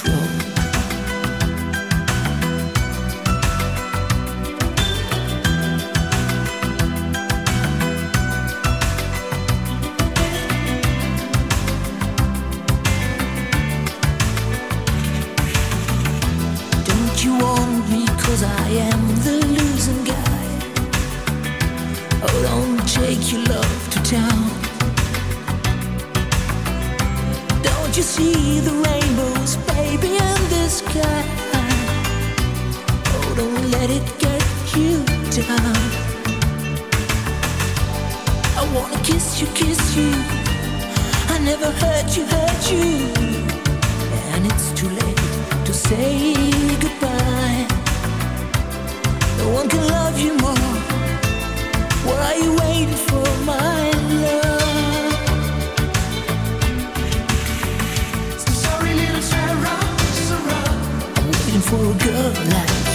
control. Don't you want me 'cause I am the losing guy? Oh, don't take your love to town. Don't you see the rainbows, baby, in the sky? Oh, don't let it get you down. I wanna kiss you. I never hurt you. And it's too late to say goodbye. No one can love you more. What are you waiting for, my love? So sorry, little Sarah. I'm waiting for a girl like you.